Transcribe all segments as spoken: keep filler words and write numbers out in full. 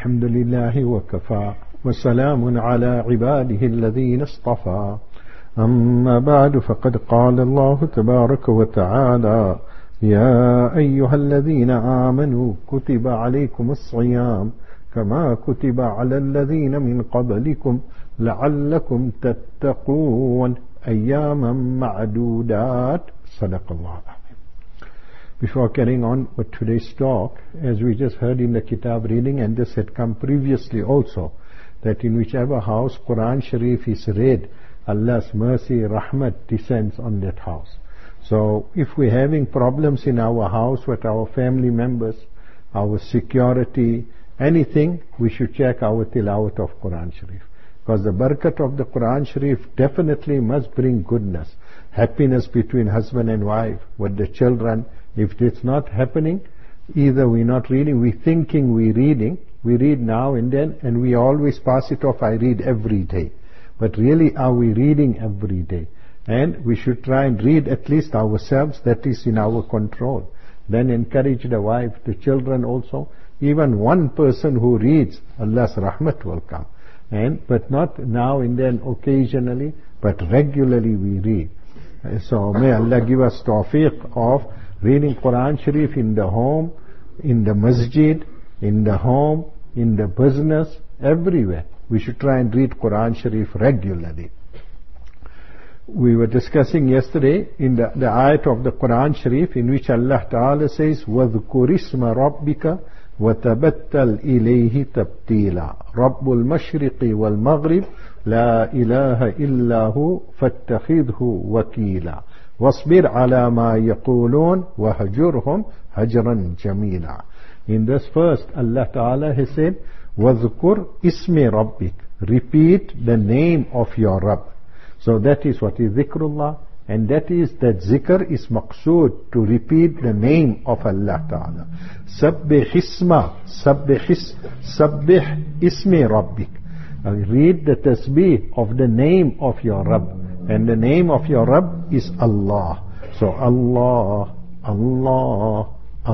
الحمد لله وكفى وسلام على عباده الذين اصطفى أما بعد فقد قال الله تبارك وتعالى يا أيها الذين آمنوا كتب عليكم الصيام كما كتب على الذين من قبلكم لعلكم تتقون أياما معدودات صدق الله العظيم. Before carrying on with today's talk, as we just heard in the Kitab reading, and this had come previously also, that in whichever house Quran Sharif is read, Allah's mercy, rahmat descends on that house. So if we're having problems in our house with our family members, our security, anything, we should check our tilawat of Quran Sharif. Because the barakat of the Quran Sharif definitely must bring goodness, happiness between husband and wife, with the children. If it's not happening, either we're not reading, we're thinking we're reading, we read now and then, and we always pass it off, I read every day. But really, are we reading every day? And we should try and read at least ourselves, that is in our control. Then encourage the wife, the children also. Even one person who reads, Allah's rahmat will come. And, but not now and then occasionally, but regularly we read. So may Allah give us tawfiq of reading Quran Sharif in the home, in the masjid, in the home, in the business, everywhere. We should try and read Quran Sharif regularly. We were discussing yesterday in the, the ayat of the Quran Sharif in which Allah Ta'ala says, وَذْكُرِ اسْمَ رَبِّكَ وَتَبَتَّلْ إِلَيْهِ تَبْتِيلًا رَبُّ الْمَشْرِقِ وَالْمَغْرِبِ لَا إِلَهَ إِلَّا هُ فَاتَّخِذْهُ وَكِيلًا وَاصْبِرْ عَلَى مَا يَقُولُونَ وَهَجُرْهُمْ هَجْرًا جَمِيلًا. In this first, Allah Ta'ala has said, وَذْكُرْ إِسْمِ رَبِّكَ. Repeat the name of your Rabb. So that is what is dhikrullah, and that is that zikr is maqsood, to repeat the name of Allah Ta'ala. Sabbih isma, sabbih is, sabbih ismi rabbik. Uh, read the tasbih of the name of your Rabb, and the name of your Rabb is Allah. So Allah, Allah,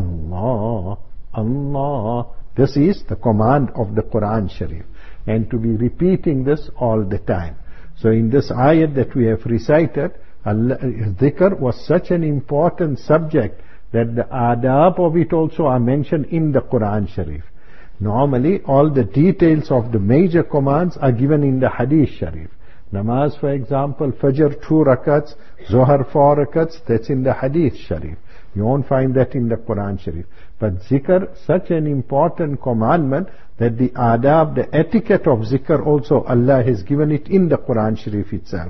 Allah, Allah. This is the command of the Quran Sharif, and to be repeating this all the time. So in this ayat that we have recited, Allah, dhikr was such an important subject that the adab of it also are mentioned in the Quran Sharif. Normally, all the details of the major commands are given in the Hadith Sharif. Namaz, for example, Fajr two rakats, Zohar four rakats, that's in the Hadith Sharif. You won't find that in the Quran Sharif. But zikr, such an important commandment that the adab, the etiquette of zikr also, Allah has given it in the Quran Sharif itself.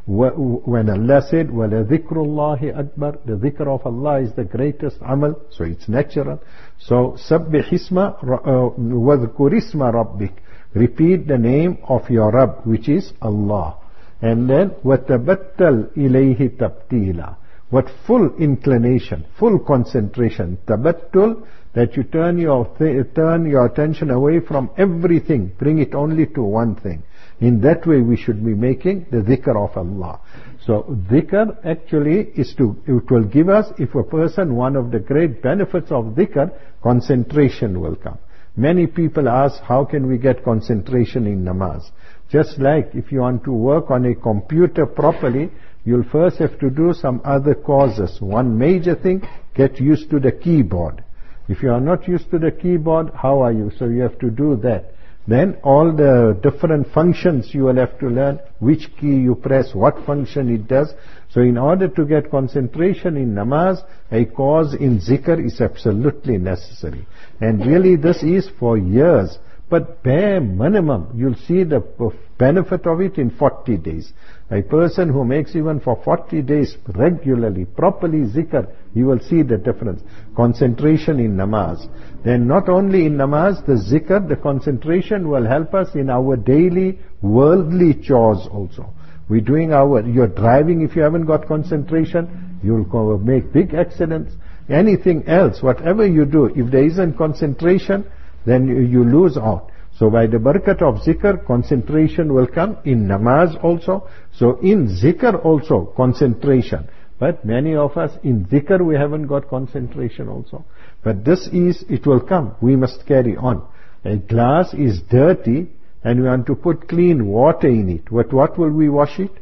When Allah said, وَلَذِكْرُ اللَّهِ أَكْبَرُ, the dhikr of Allah is the greatest amal, so it's natural. So, سَبِّحِ اسْمَ وَذْكُرِ اسْمَ رَبِّكَ. Repeat the name of your Rabb, which is Allah. And then, وَتَبَتَّلْ إِلَيْهِ تَبْتِيلًا. What full inclination, full concentration, tabattul, that you turn your th- turn your attention away from everything, bring it only to one thing. In that way we should be making the dhikr of Allah. So dhikr actually is to, it will give us, if a person, one of the great benefits of dhikr, concentration will come. Many people ask, how can we get concentration in namaz? Just like if you want to work on a computer properly, you'll first have to do some other causes. One major thing, get used to the keyboard. If you are not used to the keyboard, how are you? So you have to do that. Then all the different functions you will have to learn, which key you press, what function it does. So in order to get concentration in namaz, a cause in zikr is absolutely necessary. And really this is for years. But bare minimum, you'll see the benefit of it in forty days. A person who makes even for forty days regularly, properly zikr, you will see the difference. Concentration in namaz. Then not only in namaz, the zikr, the concentration will help us in our daily worldly chores also. We're doing our, you're driving, if you haven't got concentration, you'll go make big accidents. Anything else, whatever you do, if there isn't concentration, then you, you lose out. So by the barakat of zikr, concentration will come in namaz also. So in zikr also, concentration. But many of us, in dhikr, we haven't got concentration also. But this is, it will come. We must carry on. a glass is dirty and we want to put clean water in it, with what will we wash it?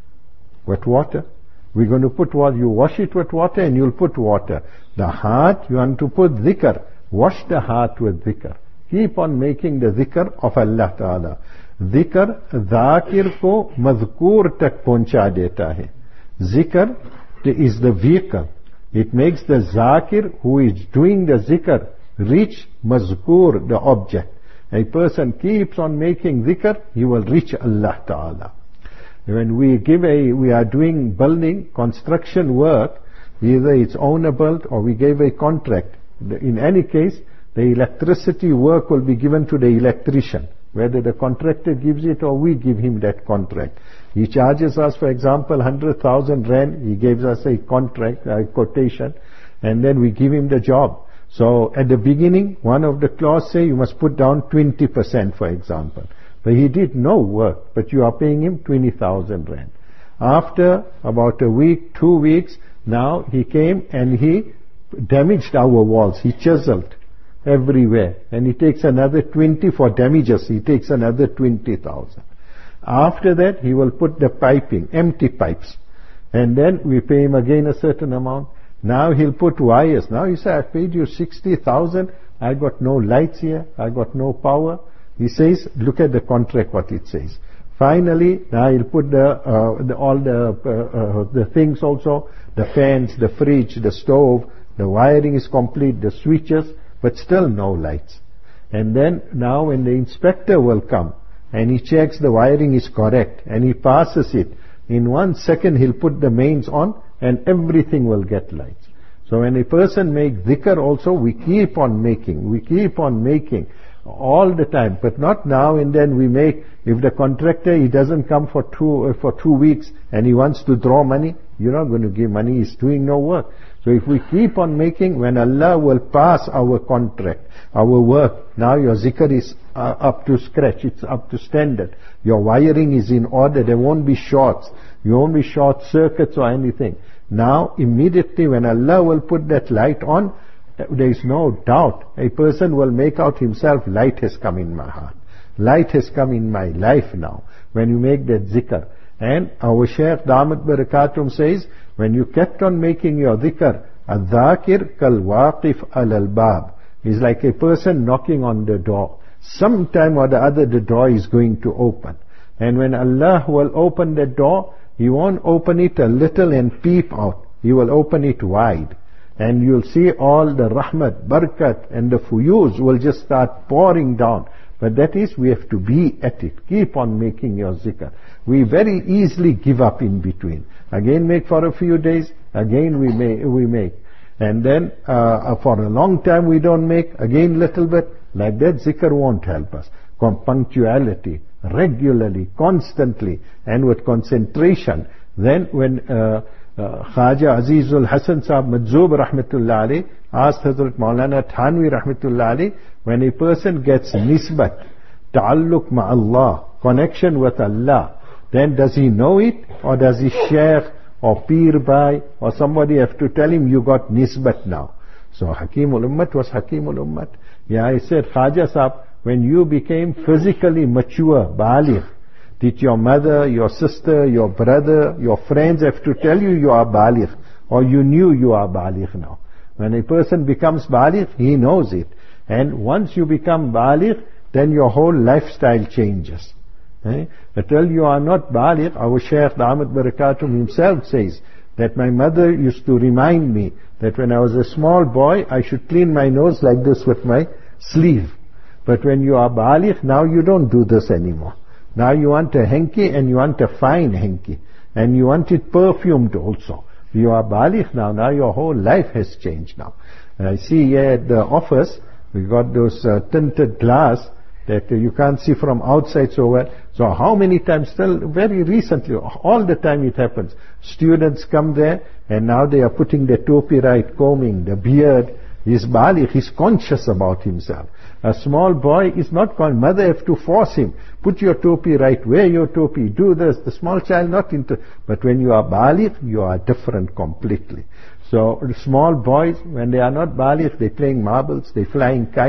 With water. We're going to put water, you wash it with water and you'll put water. The heart, you want to put dhikr, wash the heart with dhikr. Keep on making the dhikr of Allah Ta'ala. Dhikr, dhakir ko madhkur tak pahuncha deta hai. Zikr is the vehicle. It makes the zakir who is doing the zikr reach mazkur, the object. A person keeps on making dhikr, he will reach Allah Ta'ala. When we give a, we are doing building, construction work, either it's owner built or we gave a contract. In any case, the electricity work will be given to the electrician, whether the contractor gives it or we give him that contract. He charges us, for example, one hundred thousand rand, he gives us a contract, a quotation, and then we give him the job. So at the beginning, one of the clause say you must put down twenty percent, for example. But he did no work, but you are paying him twenty thousand rand. After about a week, two weeks, now he came and he damaged our walls. He chiseled everywhere. And he takes another twenty for damages. He takes another twenty thousand. After that, he will put the piping, empty pipes. And then we pay him again a certain amount. Now he'll put wires. Now he says, I paid you sixty thousand. I got no lights here. I got no power. He says, look at the contract, what it says. Finally, now he'll put the, uh, the all the, uh, uh, the things also, the fans, the fridge, the stove, the wiring is complete, the switches, but still no lights. And then now when the inspector will come and he checks the wiring is correct and he passes it, in one second he'll put the mains on and everything will get lights. So when a person makes dhikr also, we keep on making, we keep on making. All the time, but not now and then we make. If the contractor, he doesn't come for two uh, for two weeks and he wants to draw money, you're not going to give money, he's doing no work. So if we keep on making, when Allah will pass our contract, our work, now your zikr is uh, up to scratch, it's up to standard, your wiring is in order, there won't be shorts, you won't be short circuits or anything. Now immediately when Allah will put that light on, there is no doubt a person will make out himself, light has come in my heart, light has come in my life now when you make that zikr. And our Shaykh Damat Barakatum says, when you kept on making your dhikr, adh-dhakir kal-waqif al-bab, is like a person knocking on the door. Sometime or the other the door is going to open, and when Allah will open the door, He won't open it a little and peep out, He will open it wide. And you'll see all the rahmat, barakat and the fuyuz will just start pouring down. But that is, we have to be at it. Keep on making your zikr. We very easily give up in between. Again make for a few days, again we make, we make. And then uh, for a long time we don't make, again little bit. Like that zikr won't help us. Punctuality, regularly, constantly, and with concentration. Then when uh, Uh, Khaja Azizul Hasan Sahab Majzoob Rahmatullah Ali asked Hazrat Maulana Thanvi Rahmatullah Ali, when a person gets nisbat, ta'alluq ma'allah, connection with Allah, then does he know it, or does he sheikh or peer by, or somebody have to tell him, you got nisbat now? So Hakimul Ummat was Hakimul Ummat. Yeah, he said, Khaja Sahab, when you became physically mature, baligh, did your mother, your sister, your brother, your friends have to tell you you are baligh, or you knew you are baligh now? When a person becomes baligh, he knows it. And once you become baligh, then your whole lifestyle changes. Eh? Until you are not baligh, our Shaykh Damat Barakatum himself says that my mother used to remind me that when I was a small boy, I should clean my nose like this with my sleeve. But when you are baligh, now you don't do this anymore. Now you want a hanky, and you want a fine hanky, and you want it perfumed also. You are baligh now, now your whole life has changed now. And I see here at the office, we got those uh, tinted glass that uh, you can't see from outside so well. So how many times, still very recently, all the time it happens. Students come there, and now they are putting the topi right, combing, the beard. He's baligh, he's conscious about himself. A small boy is not con- mother have to force him, put your topi right, wear your topi, do this. The small child not into, but when you are baligh, you are different completely. So small boys, when they are not baligh, they playing marbles, they flying kite,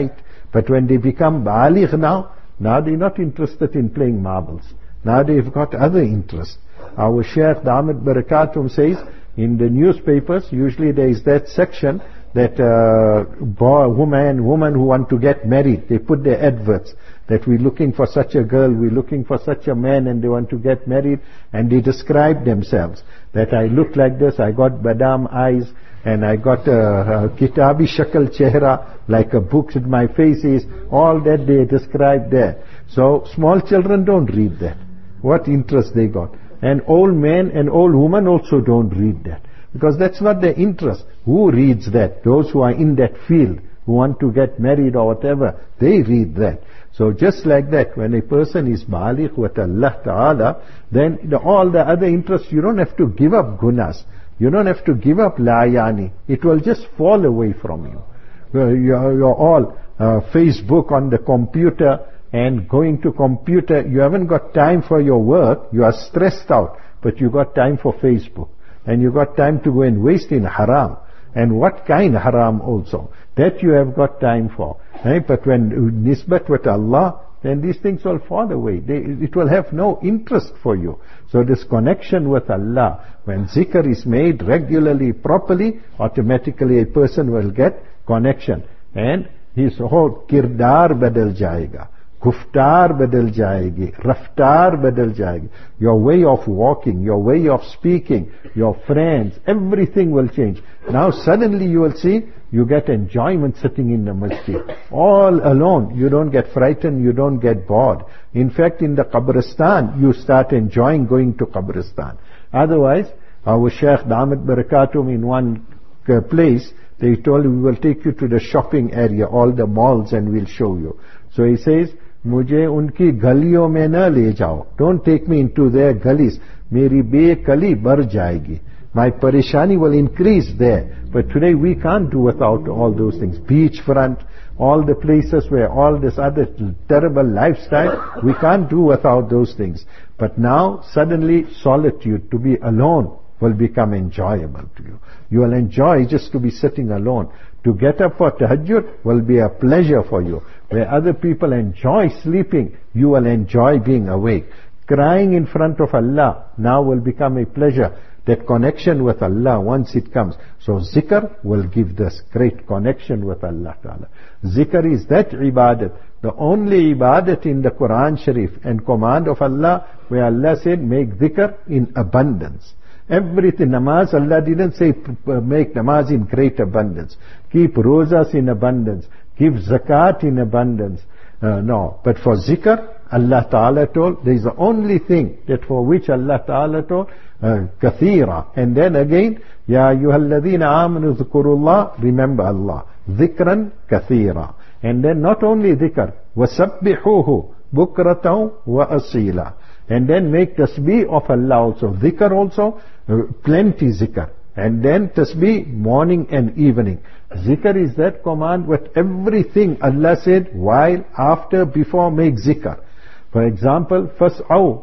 But when they become baligh now, now they're not interested in playing marbles. Now they've got other interests. Our Shaykh Damat Barakatum says, in the newspapers, usually there is that section that uh, boy, woman, woman who want to get married, they put their adverts that we're looking for such a girl, we're looking for such a man, and they want to get married, and they describe themselves that I look like this, I got badam eyes, and I got a, a kitabi shakal chehra, like a book with my face is, all that they describe there. So small children don't read that. What interest they got. And old men and old women also don't read that. Because that's not their interest. Who reads that? Those who are in that field, who want to get married or whatever, they read that. So just like that, when a person is baligh with Allah Ta'ala, then the, all the other interests, you don't have to give up gunas. You don't have to give up layani. It will just fall away from you. You're, you're all uh, Facebook on the computer and going to computer. You haven't got time for your work. You are stressed out, but you got time for Facebook. And you got time to go and waste in haram. And what kind of haram also? That you have got time for. Right? But when nisbat with Allah, then these things will fall away. They, it will have no interest for you. So this connection with Allah, when zikr is made regularly, properly, automatically a person will get connection. And his whole kirdar badal jayega. Guftar badal jayegi, raftar badal jayegi. Your way of walking, your way of speaking, your friends, everything will change. Now suddenly you will see, you get enjoyment sitting in the masjid. All alone, you don't get frightened, you don't get bored. In fact, in the Qabristan, you start enjoying going to Qabristan. Otherwise, our Shaykh Damat Barakatum in one uh, place, they told we will take you to the shopping area, all the malls, and we'll show you. So he says, मुझे उनकी गलियों में न ले जाओ. Don't take me into their gullies. मेरी बेकली बढ़ जाएगी. My parishani will increase there. But today we can't do without all those things. Beachfront, all the places where all this other terrible lifestyle, we can't do without those things. But now suddenly solitude, to be alone, will become enjoyable to you. You will enjoy just to be sitting alone. To get up for tahajjud will be a pleasure for you. Where other people enjoy sleeping, you will enjoy being awake. Crying in front of Allah now will become a pleasure. That connection with Allah, once it comes. So zikr will give this great connection with Allah Ta'ala. Zikr is that ibadat, the only ibadat in the Quran Sharif and command of Allah, where Allah said, make zikr in abundance. Everything, namaz, Allah didn't say make namaz in great abundance. Keep rozas in abundance. Give zakat in abundance. Uh, no, but for zikr, Allah Ta'ala told, there is the only thing that for which Allah Ta'ala told, uh, kathira. And then again, Ya ayyuhalladhina amanu dhukurullah, remember Allah. Dhikran kathira. And then not only dhikr, wasabbihuhu bukratan wa asila. And then make tasbih of Allah also. Dhikr also, uh, plenty zikr. And then tasbih morning and evening. Zikr is that command with everything Allah said, while, after, before, make zikr. For example, فَاسْعَوْا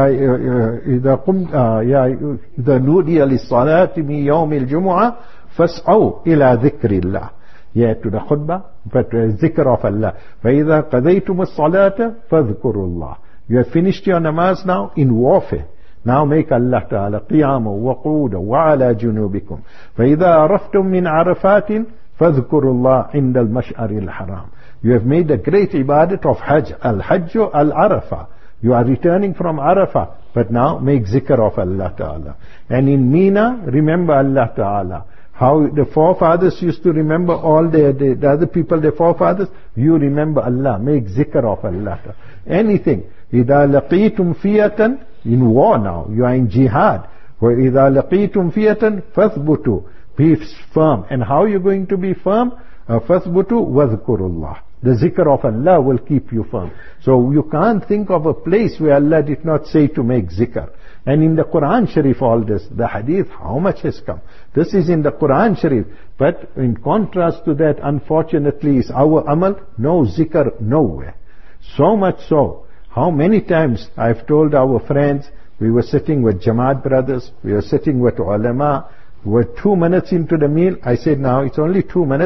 إِذَا قُمْتَ إِذَا نُودِيَ لِلصَّلَاةِ مِنْ يَوْمِ الْجُمُعَةِ فَاسْعَوْا إِلَى ذِكْرِ اللَّهِ. Yeah, to the khutbah, but uh, zikr of Allah. فَإِذَا قَضَيْتُمُ الصَّلَاةَ فَاذْكُرُوا اللَّهِ. You have finished your namaz now in warfare. Now make Allah Ta'ala قِيَامًا وَقُودًا وَعَلَى جُنُوبِكُمْ فَإِذَا عَرَفْتُم مِّنْ عَرَفَاتٍ فَاذْكُرُوا اللَّهَ عِنْدَ الْمَشْعَرِ الْحَرَامِ. You have made a great ibadat of Hajj. Al-Hajj al-Arafah. You are returning from Arafah. But now make zikr of Allah Ta'ala. And in Mina, remember Allah Ta'ala. How the forefathers used to remember all the, the, the other people, the forefathers. You remember Allah. Make zikr of Allah Ta'ala. Anything. إِذَا لَقِيتُمْ فِيَةً. In war now. You are in jihad. وَإِذَا لَقِيتُمْ فِيَةً فَاثْبُتُوا. Be firm. And how are you going to be firm? فَاثْبُتُوا وَاذْكُرُوا اللَّهِ. The zikr of Allah will keep you firm. So you can't think of a place where Allah did not say to make zikr. And in the Quran Sharif all this, the hadith, how much has come? This is in the Quran Sharif. But in contrast to that, unfortunately, is our amal, no zikr nowhere. So much so, how many times I've told our friends, we were sitting with Jamaat brothers, we were sitting with ulama, we were two minutes into the meal, I said now it's only two minutes,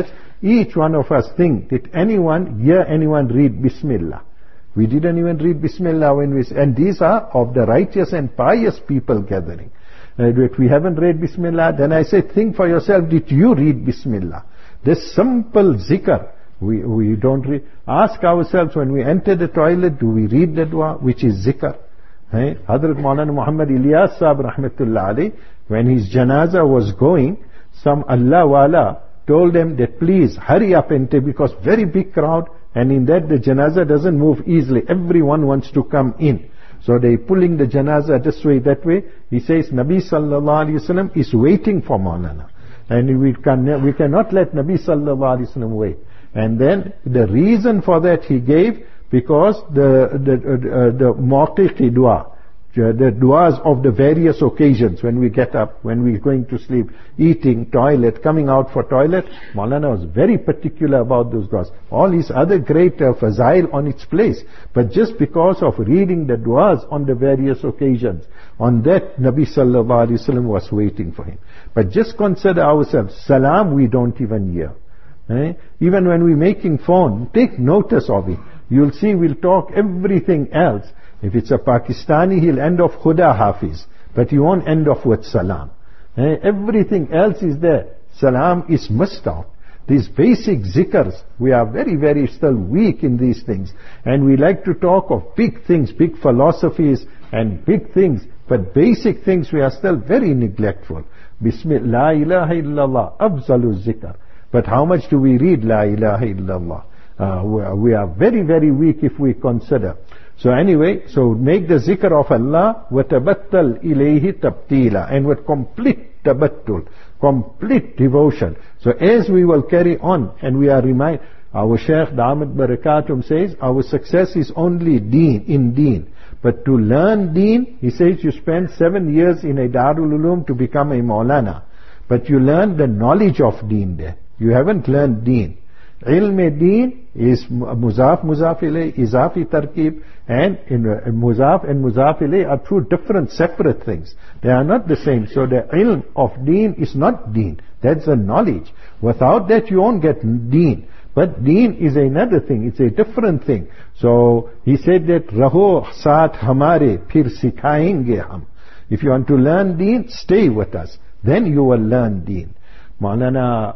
each one of us think, did anyone hear anyone read Bismillah? We didn't even read Bismillah when we, and these are of the righteous and pious people gathering. Uh, if we haven't read Bismillah, then I say, think for yourself, did you read Bismillah? This simple zikr, we, we don't read. Ask ourselves, when we enter the toilet, do we read the dua, which is zikr? Hey? Hazrat Maulana Muhammad Ilyas Sahib Rahmatullah Alayh, when his janazah was going, some Allah Wala told them that please hurry up and take, because very big crowd, and in that the janazah doesn't move easily. Everyone wants to come in. So they pulling the janazah this way, that way. He says, Nabi Sallallahu Alaihi Wasallam is waiting for Maulana. And we, can, we cannot let Nabi Sallallahu Alaihi Wasallam wait. And then the reason for that he gave, because the, the, uh, the mawqiqi dua, the duas of the various occasions, when we get up, when we're going to sleep, eating, toilet, coming out for toilet, Maulana was very particular about those duas. All his other great uh, fazail on its place. But just because of reading the duas on the various occasions, on that Nabi Sallallahu Alaihi Wasallam was waiting for him. But just consider ourselves, salam we don't even hear. Eh? Even when we're making phone, take notice of it. You'll see we'll talk everything else. If it's a Pakistani, he'll end off Khuda Hafiz, but he won't end off with salam. Eh? Everything else is there. Salam is missed out. These basic zikrs, we are very, very still weak in these things. And we like to talk of big things, big philosophies and big things, but basic things we are still very neglectful. Bismillah, la ilaha illallah, afzalu zikr. But how much do we read La ilaha illallah? Uh, we, are, we are very, very weak if we consider. So anyway, so make the zikr of Allah, وَتَبَتَّلْ إِلَيْهِ تَبْتِيلًا, and with complete tabattul, complete devotion. So as we will carry on, and we are reminded, our Shaykh Damat Barakatum says, our success is only deen, in deen. But to learn deen, he says you spend seven years in a Darul Uloom to become a Maulana. But you learn the knowledge of deen there. You haven't learned deen. Ilm deen is muzaf, muzaf ilayh, izafi tarkib, and in, uh, muzaf and muzaf ilayh are two different separate things. They are not the same. So the ilm of deen is not deen. That's a knowledge. Without that you won't get deen. But deen is another thing. It's a different thing. So he said that raho saath hamare phir sikhayenge hum. If you want to learn deen, stay with us. Then you will learn deen. Maulana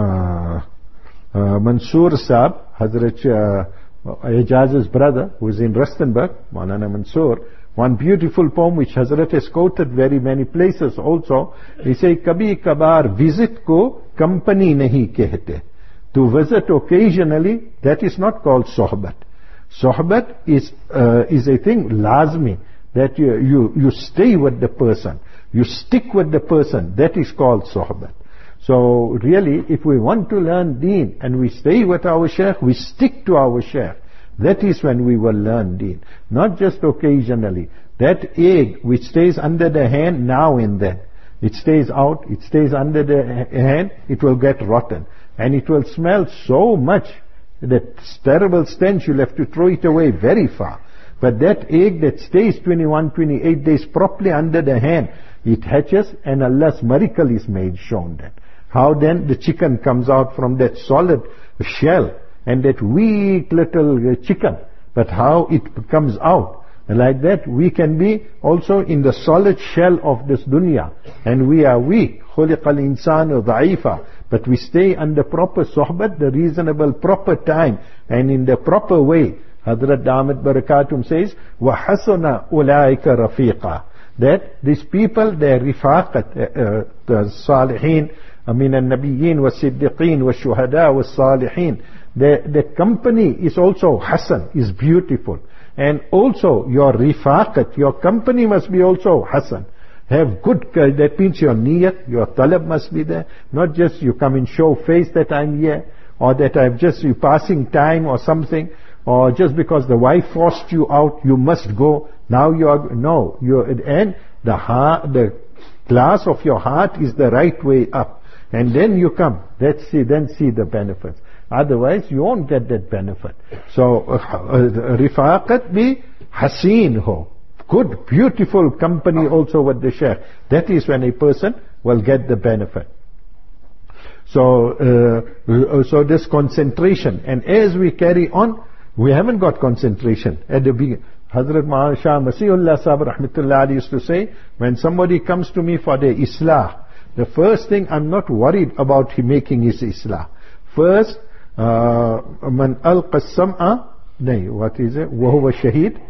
uh, uh, Mansoor Saab, Hazrat uh, Ijaz's brother, who is in Rustenburg, Maulana Mansoor, one beautiful poem which Hazrat has quoted very many places also. He says, Kabhi kabar visit ko company nahi kehte. To visit occasionally, that is not called sohbat. Sohbat is uh, is a thing lazmi, that you, you you stay with the person, you stick with the person. That is called sohbat. So really, if we want to learn deen and we stay with our sheikh, we stick to our sheikh. That is when we will learn deen, not just occasionally. That egg which stays under the hand now and then, it stays out, it stays under the hand, it will get rotten. And it will smell so much, that terrible stench, you'll have to throw it away very far. But that egg that stays twenty-one, twenty-eight days properly under the hand, it hatches and Allah's miracle is made, shown that. How then the chicken comes out from that solid shell, and that weak little chicken, but how it comes out. Like that, we can be also in the solid shell of this dunya, and we are weak. خُلِقَ الْإِنسَانُ ضَعِيفًا. But we stay under proper sohbat, the reasonable proper time, and in the proper way. Hazrat Damat Barakatum says, وَحَسُنَ أُولَٰئِكَ رَفِيقًا. That these people, their rifaqat, uh, the salihin, min al-nabiyyin wa siddiqeen wa shuhada wa salihin. The, the company is also hasan, is beautiful. And also your rifaqat, your company must be also hasan. Have good, that means your niyat, your talab must be there. Not just you come and show face that I'm here, or that I've just, you passing time or something, or just because the wife forced you out, you must go. Now you are, no, you and the heart, the glass of your heart is the right way up. And then you come, let's see, then see the benefits. Otherwise, you won't get that benefit. So, rifaqat bi haseen ho. Good, beautiful company also with the sheikh. That is when a person will get the benefit. So, uh, so this concentration. And as we carry on, we haven't got concentration. At the beginning, Hazrat Maulana Shah Masihullah Sahib Rahmatullah Ali used to say, when somebody comes to me for their islah, the first thing, I'm not worried about him making his islah. First, uh, man alqa sam'a, nay, what is it? Wahuwa shaheed.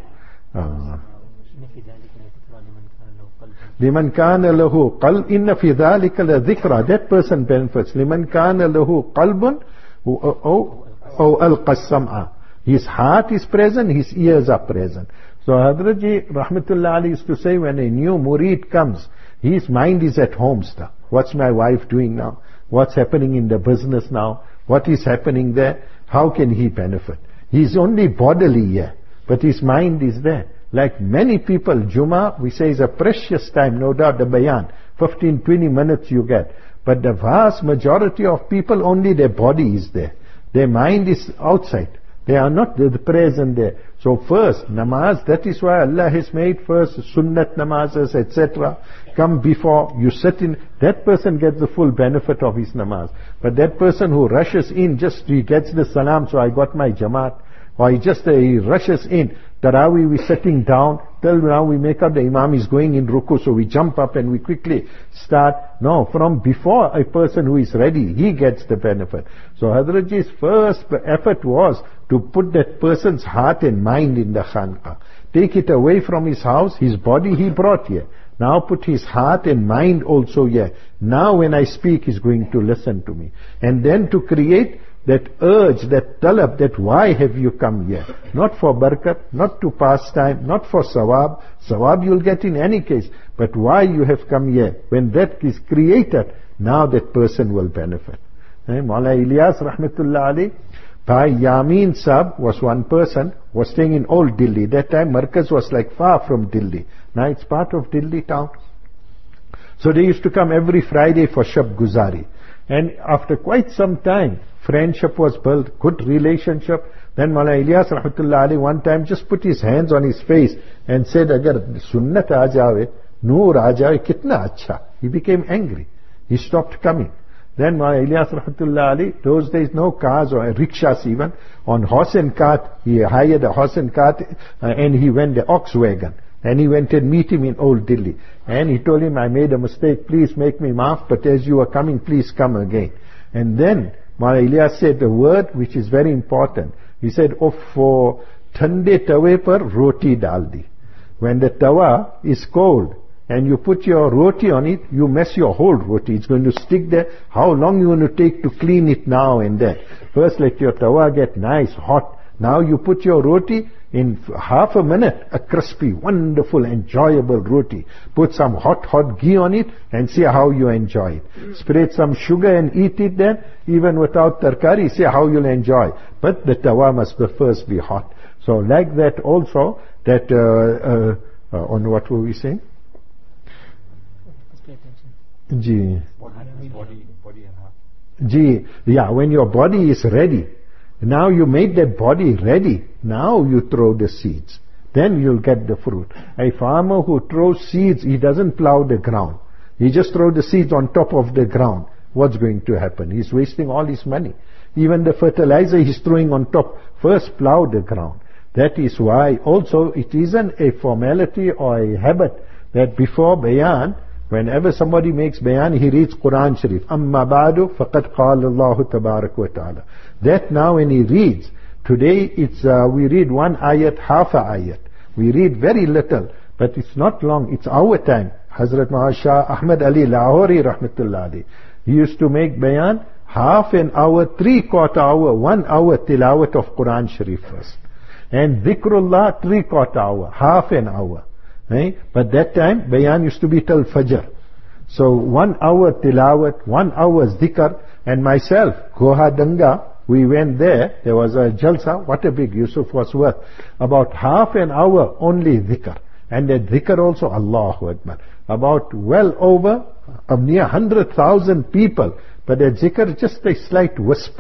Liman kana lahu qalb, inna fi dhalika la dhikra. That person benefits. Liman kana lahu qalbun, oh alqa sam'a. His heart is present, his ears are present. So Hazrat Ji Rahmatullah Ali used to say, when a new murid comes, his mind is at home still. What's my wife doing now? What's happening in the business now? What is happening there? How can he benefit? He's only bodily here, but his mind is there. Like many people, Jummah, we say, is a precious time, no doubt, the bayan. fifteen, twenty minutes you get. But the vast majority of people, only their body is there. Their mind is outside. They are not the present there. So first, namaz, that is why Allah has made first sunnat namazes, et cetera. Come before, you sit in, that person gets the full benefit of his namaz. But that person who rushes in, just he gets the salam, so I got my jamaat. Or he just uh, he rushes in. Tarawih, we're sitting down. Till now we make up the imam is going in ruku, so we jump up and we quickly start. No, from before a person who is ready, he gets the benefit. So Hazrat Ji's first effort was to put that person's heart and mind in the khanqa. Take it away from his house, his body he brought here. Now put his heart and mind also here. Now when I speak, he's going to listen to me. And then to create that urge, that talab, that why have you come here? Not for barakat, not to pass time, not for sawab. Sawab you'll get in any case. But why you have come here? When that is created, now that person will benefit. Eh? Maulana Ilyas Rahmatullah Ali, Bhai Yamin Sahib was one person, was staying in Old Delhi. That time Markaz was like far from Delhi. Now it's part of Delhi town. So they used to come every Friday for Shab Guzari. And after quite some time, friendship was built, good relationship. Then Maulana Ilyas Rahmatullah Ali one time just put his hands on his face and said, Agar sunnat aa jaave, noor aa jaave, kitna acha. He became angry. He stopped coming. Then Maulana Ilyas Rahmatullah Ali, those days no cars or rickshaws even, on horse and cart, he hired a horse and cart uh, and he went the ox wagon. And he went and meet him in Old Delhi. And he told him, I made a mistake, please make me maaf, but as you are coming, please come again. And then Maulana Ilyas said a word which is very important. He said, oh, for thande tawe par roti daldi. When the tawa is cold and you put your roti on it, you mess your whole roti. It's going to stick there. How long you going to take to clean it now and then? First let your tawa get nice, hot. Now you put your roti, in half a minute, a crispy, wonderful, enjoyable roti. Put some hot, hot ghee on it and see how you enjoy it. Spread some sugar and eat it then, even without tarkari, see how you'll enjoy. But the tawa must first be hot. So like that also, that, uh, uh, uh, on what were we saying? Ji. Body, body and heart. Ji, yeah, when your body is ready, now you made that body ready. Now you throw the seeds. Then you'll get the fruit. A farmer who throws seeds, he doesn't plow the ground. He just throws the seeds on top of the ground. What's going to happen? He's wasting all his money. Even the fertilizer he's throwing on top. First plow the ground. That is why also it isn't a formality or a habit that before bayan, whenever somebody makes bayan, he reads Quran Sharif. Amma ba'du faqad qala Allahu tabarak wa ta'ala. That now when he reads, today it's uh, we read one ayat, half a ayat. We read very little, but it's not long. It's our time. Hazrat Maulana Shah Ahmad Ali Lahori Rahmatullah Ali, he used to make bayan half an hour, three quarter hour, one hour tilawat of Quran Sharif first. And dhikrullah, three quarter hour, half an hour. Eh? But that time, bayan used to be till Fajr. So one hour tilawat, one hour dhikr, and myself, Goha Danga, we went there, there was a jalsa, what a big Yusuf was worth. About half an hour only dhikr. And that dhikr also, Allahu Akbar. About well over, of near one hundred thousand people. But that dhikr just a slight whisper.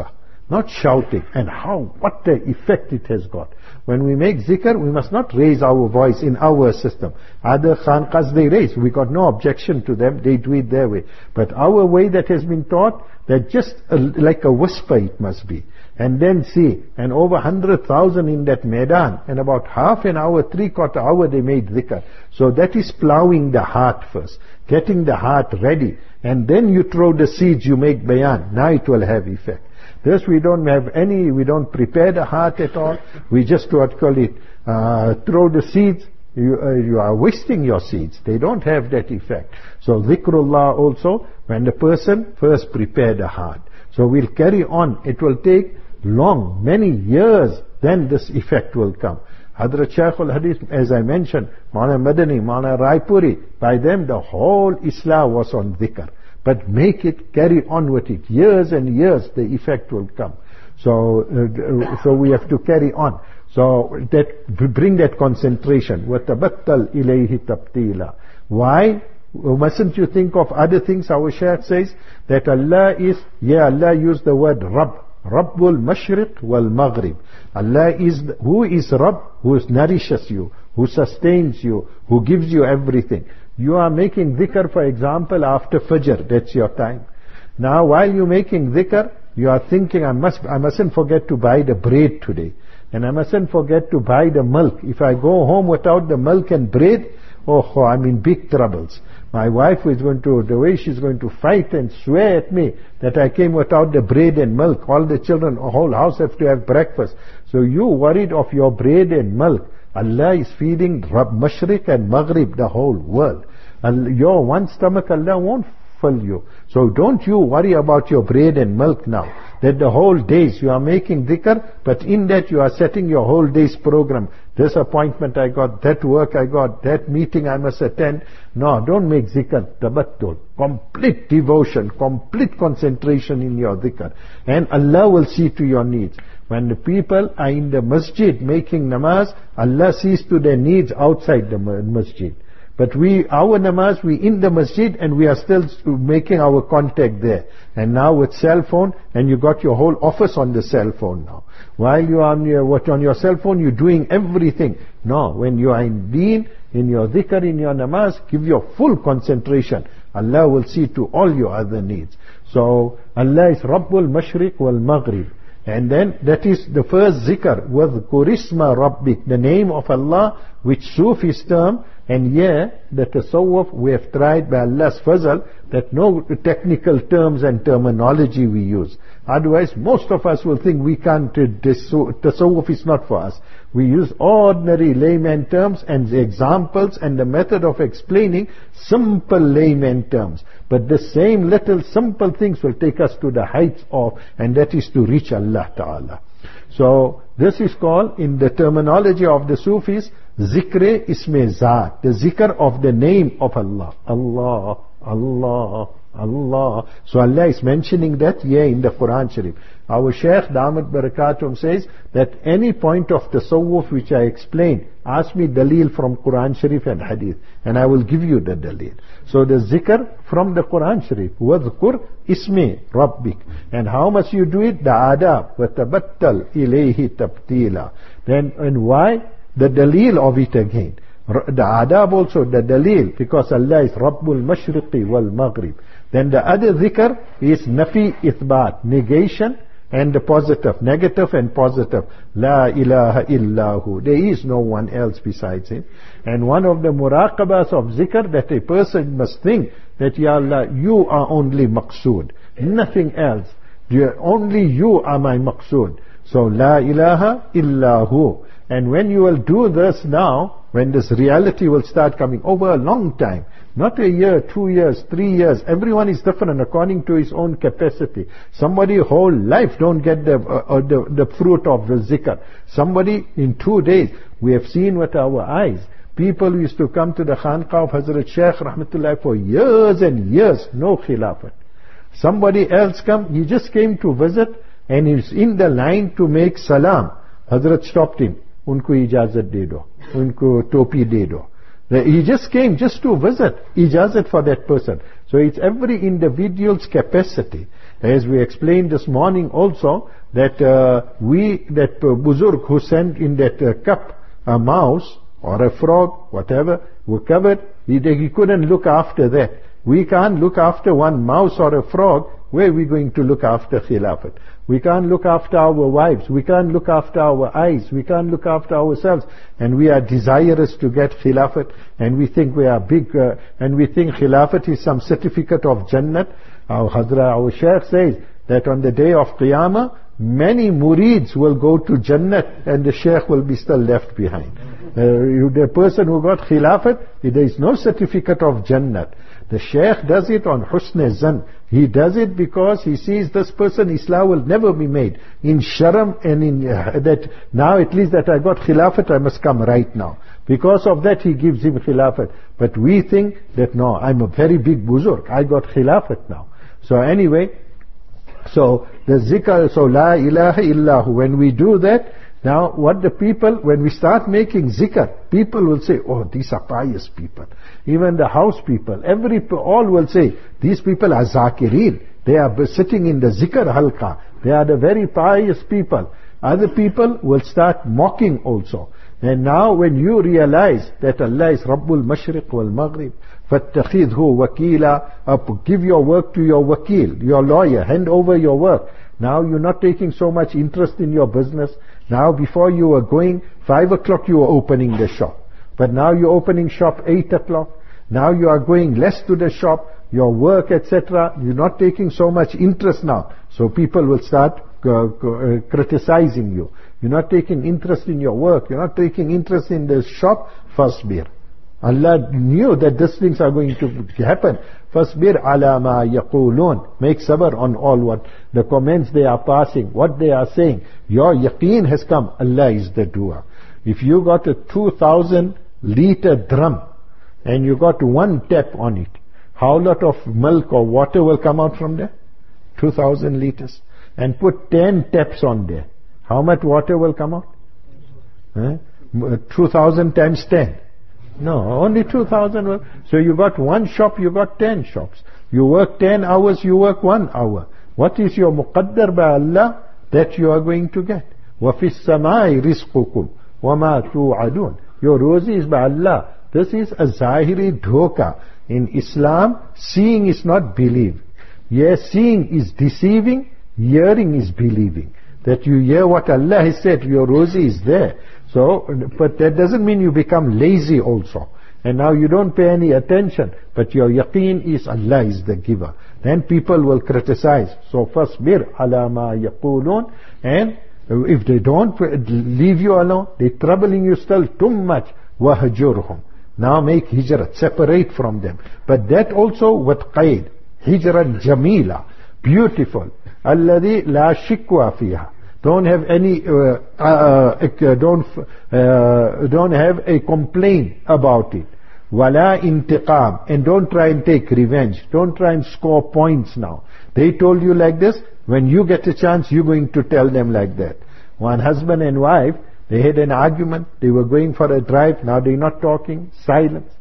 not shouting. And how, what the effect it has got. When we make zikr, we must not raise our voice in our system. Other khanqas, they raise. We got no objection to them. They do it their way. But our way that has been taught, that just a, like a whisper it must be. And then see, and over one hundred thousand in that Maidan, and about half an hour, three quarter hour they made dhikr. So that is plowing the heart first, getting the heart ready, and then you throw the seeds, you make bayan. Now it will have effect. Thus we don't have any, we don't prepare the heart at all. We just what call it, uh, throw the seeds. You, uh, you are wasting your seeds. They don't have that effect. So dhikrullah also, when the person first prepare the heart. So we'll carry on. It will take long, many years, then this effect will come. Hadrat Shaykh al-Hadith, as I mentioned, Maulana Madani, Maulana Raipuri, by them the whole Islam was on dhikr. But make it, carry on with it. Years and years, the effect will come. So, uh, so we have to carry on. So that bring that concentration. وَتَبَتَّلْ إِلَيْهِ تَبْتِيلًا. Why? Mustn't you think of other things? Our Shaykh says that Allah is, yeah, Allah used the word Rabb. Rabbul Mashriq wal Maghrib. Allah is, who is Rabb? Who nourishes you, who sustains you, who gives you everything. You are making dhikr, for example, after Fajr. That's your time. Now, while you're making dhikr, you are thinking, I must, I mustn't forget to buy the bread today. And I mustn't forget to buy the milk. If I go home without the milk and bread, oh, I'm in big troubles. My wife is going to, the way she's going to fight and swear at me that I came without the bread and milk. All the children, the whole house have to have breakfast. So you worried of your bread and milk. Allah is feeding Rabb Mashriq and Maghrib, the whole world. And your one stomach, Allah won't fill you. So don't you worry about your bread and milk now. That the whole days you are making dhikr, but in that you are setting your whole day's program. This appointment I got, that work I got, that meeting I must attend. No, don't make dhikr, tabattul. Complete devotion, complete concentration in your dhikr. And Allah will see to your needs. When the people are in the masjid making namaz, Allah sees to their needs outside the masjid. But we, our namaz, we in the masjid and we are still making our contact there. And now with cell phone, and you got your whole office on the cell phone now. While you are on your, what, on your cell phone, you're doing everything. No, when you are in deen, in your dhikr, in your namaz, give your full concentration. Allah will see to all your other needs. So, Allah is Rabbul Mashriq wal Maghrib. And then that is the first zikr, وَذْكُرِ اسْمَ رَبِّكَ, the name of Allah, which Sufis term. And here, the tasawwuf, we have tried by Allah's fazal, that no technical terms and terminology we use. Otherwise, most of us will think we can't, tasawwuf is not for us. We use ordinary layman terms and the examples and the method of explaining simple layman terms. But the same little simple things will take us to the heights of, and that is to reach Allah Ta'ala. So, this is called, in the terminology of the Sufis, Zikr Isme Zat, the zikr of the name of Allah. Allah, Allah, Allah. So Allah is mentioning that here in the Quran Sharif. Our Shaykh Damat Barakatum says that any point of tasawwuf which I explain, ask me dalil from Quran Sharif and Hadith, and I will give you the dalil. So the zikr from the Quran Sharif, وَذْكُرْ إِسْمِ رَبِّكَ. And how must you do it? The adab, وَتَبَتَّلْ إِلَيْهِ تَبْتِيلًا. Then, and why? The dalil of it again. The adab also, the dalil, because Allah is Rabbul Mashriqi wal Maghrib. Then the other dhikr is nafi ithbat, negation and the positive, negative and positive. La ilaha illahu. There is no one else besides him. And one of the muraqabas of zikr, that a person must think that, Ya Allah, you are only maqsood, nothing else. Only you are my maqsood. So la ilaha illahu. And when you will do this now, when this reality will start coming over a long time, not a year, two years, three years, everyone is different according to his own capacity. Somebody whole life don't get the, uh, the, the fruit of the zikr. Somebody in two days, we have seen with our eyes, people used to come to the Khanqah of Hazrat Shaykh Rahmatullah for years and years, no khilafat. Somebody else come, he just came to visit and he's in the line to make salam. Hazrat stopped him. Unko ijazat de do, unko topi de do. He just came just to visit, ijazat for that person. So it's every individual's capacity. As we explained this morning also, that uh, we, that uh, Buzurg who sent in that uh, cup a mouse or a frog, whatever, were covered, he, he couldn't look after that. We can't look after one mouse or a frog. Where are we going to look after Khilafat? We can't look after our wives. We can't look after our eyes. We can't look after ourselves. And we are desirous to get Khilafat. And we think we are big. Uh, and we think Khilafat is some certificate of Jannat. Our Hadra, our Shaykh says that on the day of Qiyamah, many murids will go to Jannat and the Shaykh will be still left behind. Uh, the person who got Khilafat, there is no certificate of Jannat. The Shaykh does it on Husn Zan. He does it because he sees this person, Islam will never be made. In Sharam and in uh, that, now at least that I got Khilafat, I must come right now. Because of that he gives him Khilafat. But we think that no, I'm a very big Buzurg, I got Khilafat now. So anyway, so the zikr, so la ilaha illahu, when we do that, now what the people, when we start making zikr, people will say, oh, these are pious people. Even the house people, every, all will say, these people are zakirin. They are sitting in the zikr halqa. They are the very pious people. Other people will start mocking also. And now when you realize that Allah is Rabbul Mashriq wal Maghrib, فَاتَّخِذْهُ وَكِيلًا, give your work to your wakil, your lawyer, hand over your work. Now you're not taking so much interest in your business. Now before you were going, five o'clock you were opening the shop. But now you're opening shop eight o'clock. Now you are going less to the shop, your work, et cetera. You're not taking so much interest now. So people will start uh, uh, criticizing you. You're not taking interest in your work. You're not taking interest in the shop. Fasbir. Allah knew that these things are going to happen. Fasbir ala ma yaqulun. Make sabr on all what the comments they are passing, what they are saying. Your yaqeen has come. Allah is the doer. If you got a two thousand liter drum and you got one tap on it, how lot of milk or water will come out from there? two thousand liters. And put ten taps on there. How much water will come out? Huh? two thousand times ten. No, only two thousand. Will. So you got one shop, you got ten shops. You work ten hours, you work one hour. What is your muqaddar by Allah that you are going to get? وَفِي السَّمَاءِ رِزْقُكُمْ وَمَا تُوعَدُونَ. Your rosy is by Allah. This is a zahiri dhoka. In Islam, seeing is not believing. Yes, seeing is deceiving, hearing is believing. That you hear what Allah has said, your rosy is there. So, but that doesn't mean you become lazy also. And now you don't pay any attention. But your yaqeen is Allah is the giver. Then people will criticize. So, fasbir ala ma yaqulun. And if they don't leave you alone, they're troubling you still too much. Wahjurhum. Now make hijrat, separate from them. But that also with qaid. Hijrat jamila. Beautiful. Alladhi la shikwa fiha. Don't have any, uh, uh, uh, don't, uh, don't have a complaint about it. Wala intiqam. And don't try and take revenge. Don't try and score points now. They told you like this. When you get a chance, you're going to tell them like that. One husband and wife, they had an argument. They were going for a drive. Now they're not talking. Silence.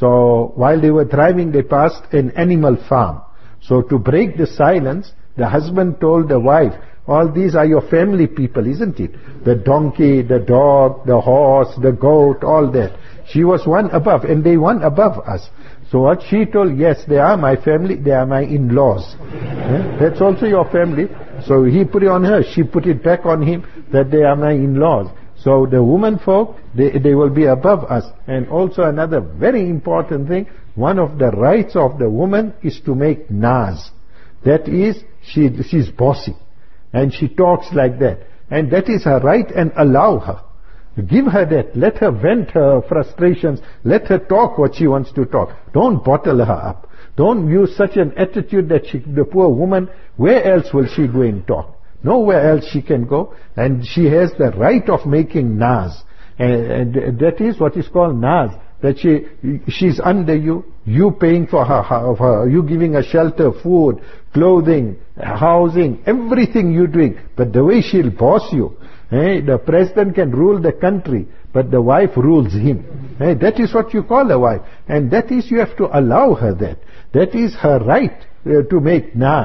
So while they were driving, they passed an animal farm. So to break the silence, the husband told the wife, all these are your family people, isn't it? The donkey, the dog, the horse, the goat, all that. She was one above, and they one above us. So what she told, yes, they are my family, they are my in-laws. eh? That's also your family. So he put it on her, she put it back on him, that they are my in-laws. So the women folk, they, they will be above us. And also another very important thing, one of the rights of the woman is to make naz. That is, she she's bossy. And she talks like that. And that is her right, and allow her. Give her that. Let her vent her frustrations. Let her talk what she wants to talk. Don't bottle her up. Don't use such an attitude that she, the poor woman, where else will she go and talk? Nowhere else she can go. And she has the right of making naz. And, and that is what is called naz. That she she's under you, you paying for her, her, her, you giving her shelter, food, clothing, housing, everything you doing. But the way she'll boss you, eh, the president can rule the country, but the wife rules him. Eh, that is what you call a wife. And that is, you have to allow her that. That is her right uh, to make naz.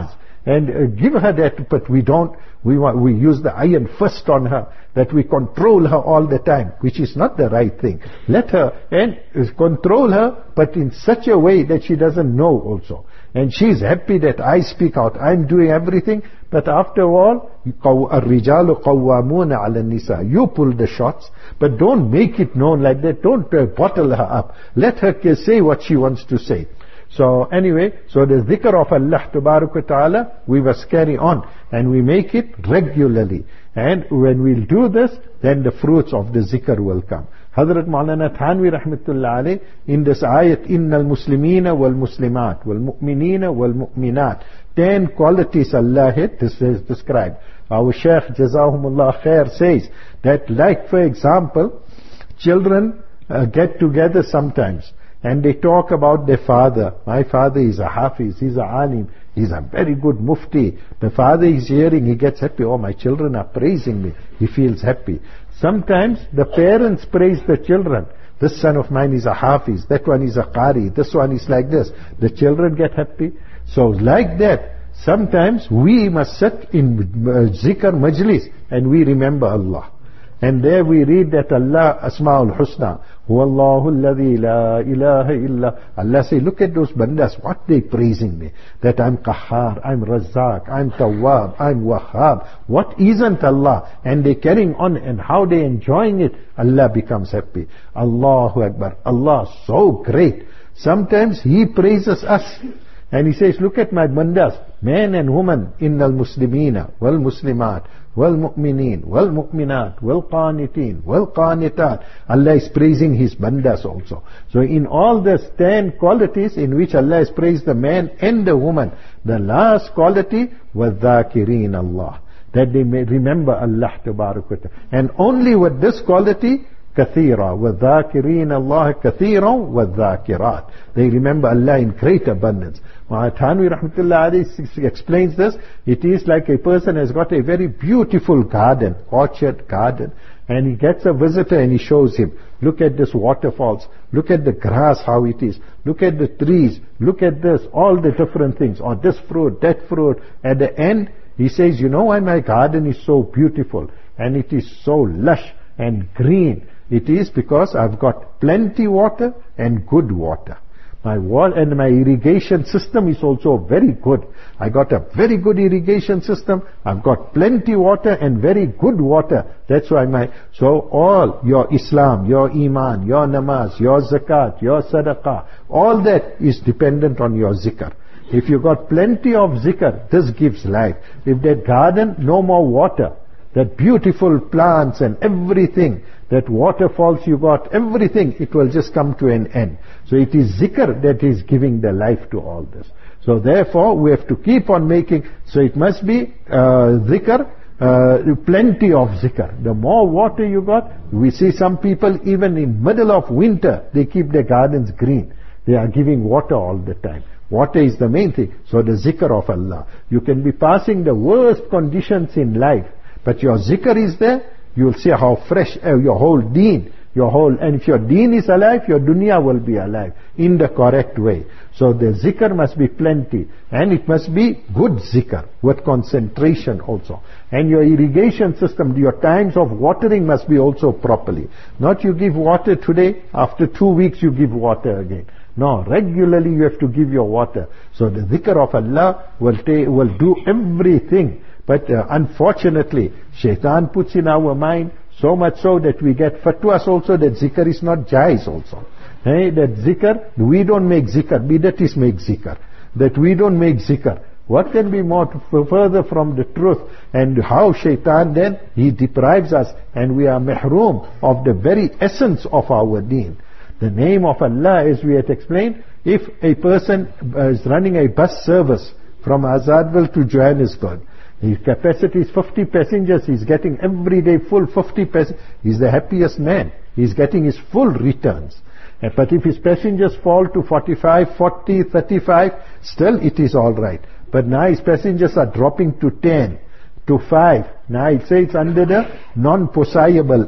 and uh, give her that, but we don't, we want, we use the iron fist on her, that we control her all the time, which is not the right thing. Let her, and uh, control her, but in such a way that she doesn't know also. And she's happy that I speak out, I'm doing everything, but after all, الرِّجَالُ قَوَّامُونَ عَلَى النِّسَاءِ. You pull the shots, but don't make it known like that. Don't uh, bottle her up. Let her say what she wants to say. So anyway, so the dhikr of Allah Tabarak wa Ta'ala, we must carry on, and we make it regularly. And when we'll do this, then the fruits of the zikr will come. Hazrat Maulana Thanvi Rahmatullah Alayh, in this ayat, Inna al-Muslimina wal-Muslimat, wal-Mu'minina wal-Mu'minat, ten qualities Allah had, this is described. Our Shaykh Jazahumullah Khair says, that like for example, children uh, get together sometimes, and they talk about their father. My father is a hafiz, he's a alim, he's a very good mufti. The father is hearing, he gets happy. Oh, my children are praising me. He feels happy. Sometimes the parents praise the children. This son of mine is a hafiz, that one is a qari, this one is like this. The children get happy. So like that, sometimes we must sit in uh, zikr majlis and we remember Allah. And there we read that Allah Asma'ul Husna, Huwallahu alladhi la ilaha illa. Allah say, look at those bandas, what they praising me. That I'm Qahhar, I'm Razzaq, I'm Tawwab, I'm Wahhab. What isn't Allah? And they carrying on, and how they enjoying it, Allah becomes happy. Allahu Akbar. Allah so great. Sometimes He praises us. And He says, look at my bandas, men and women, innal muslimina wal muslimat wal mu'minin wal mu'minat wal qanitin wal qanitat. Allah is praising His bandas also. So in all the ten qualities in which Allah has praised the man and the woman, the last quality was dhakirin Allah, that they may remember Allah Tabarak wa Ta'ala. And only with this quality, kathira, وَالذَّاكِرِينَ اللَّهَ كَثِيرًا وَالذَّاكِرَاتِ, they remember Allah in great abundance. Thanvi Rahmatullah Alayhi explains this. It is like a person has got a very beautiful garden, orchard garden, and he gets a visitor and he shows him, look at this waterfalls, look at the grass how it is, look at the trees, look at this, all the different things, or this fruit, that fruit. At the end, he says, you know why my garden is so beautiful and it is so lush and green? It is because I've got plenty water and good water. My wall and my irrigation system is also very good. I got a very good irrigation system. I've got plenty water and very good water. That's why my, so all your Islam, your Iman, your Namaz, your Zakat, your Sadaqah, all that is dependent on your zikr. If you got plenty of zikr, this gives life. If that garden, no more water, that beautiful plants and everything, that waterfalls you got, everything, it will just come to an end. So it is zikr that is giving the life to all this. So therefore, we have to keep on making, so it must be uh, zikr, uh, plenty of zikr. The more water you got, we see some people even in middle of winter, they keep their gardens green. They are giving water all the time. Water is the main thing. So the zikr of Allah. You can be passing the worst conditions in life, but your zikr is there, you will see how fresh uh, your whole deen, your whole, and if your deen is alive, your dunya will be alive in the correct way. So the zikr must be plenty, and it must be good zikr with concentration also. And your irrigation system, your times of watering must be also properly. Not you give water today, after two weeks you give water again. No, regularly you have to give your water. So the zikr of Allah will, ta- will do everything. But uh, unfortunately, shaitan puts in our mind so much so that we get fatwas also that zikr is not jais also. Hey, that zikr, we don't make zikr, bidatis make zikr. That we don't make zikr. What can be more to, further from the truth? And how shaitan then, he deprives us and we are mahroom of the very essence of our deen. The name of Allah, as we had explained, if a person is running a bus service from Azadville to Johannesburg, his capacity is fifty passengers, he's getting every day full fifty passengers, he's the happiest man, he's getting his full returns. But if his passengers fall to forty-five, forty, thirty-five, still it is alright. But now his passengers are dropping to ten, to five. Now it says it's under the non-possible act.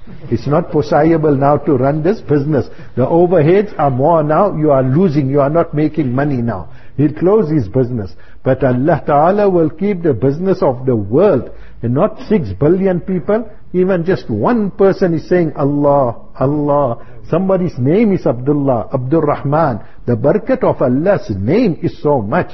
It's not possible now to run this business. The overheads are more now. You are losing. You are not making money now. He'll close his business. But Allah Ta'ala will keep the business of the world. And not six billion people. Even just one person is saying Allah, Allah. Somebody's name is Abdullah, Abdul Rahman. The barakat of Allah's name is so much.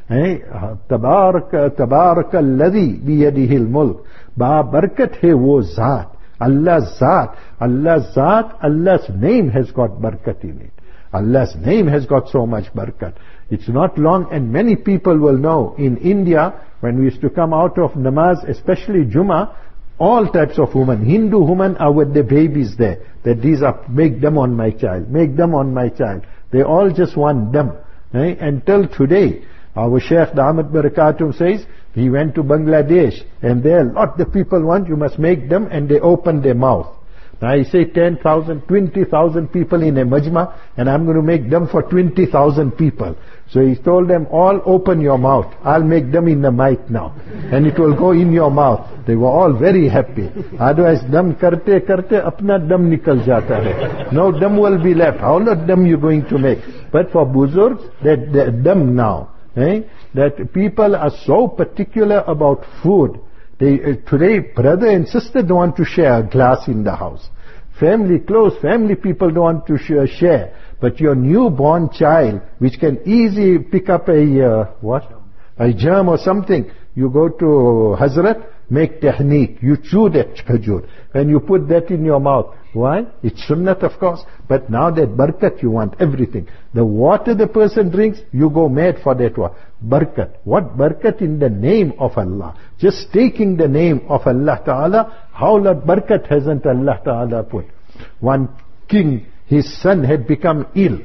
تبارك تبارك الذي بيده الملك. Ba barakat hai wo Zat. Allah's Zat. Allah's Zat, Allah's name has got barakat in it. Allah's name has got so much barakat. It's not long, and many people will know. In India, when we used to come out of namaz, especially Jummah, all types of women, Hindu women are with their babies there. That these are, make them on my child, make them on my child. They all just want them. Eh? Until today, our Shaykh Damat Barakatum says, he went to Bangladesh, and there a lot the people want, you must make them, and they open their mouth. Now I say ten thousand, twenty thousand people in a majma, and I'm going to make them for twenty thousand people. So he told them, all open your mouth. I'll make them in the mic now. And it will go in your mouth. They were all very happy. Otherwise, dam karte karte, apna dam nikal jata hai. No dam will be left. How much dam you going to make? But for buzurgs, that, that dam now. Eh? That people are so particular about food. They, uh, today, brother and sister don't want to share a glass in the house. Family, close family people don't want to sh- share. But your newborn child, which can easily pick up a, uh, what? A germ or something. You go to Hazrat, make tehneek. You chew that khajur. And you put that in your mouth. Why? It's sunnat, of course. But now that barakat, you want everything. The water the person drinks, you go mad for that water. Barakat. What barakat in the name of Allah? Just taking the name of Allah Ta'ala, how lot barakat hasn't Allah Ta'ala put? One king, his son had become ill.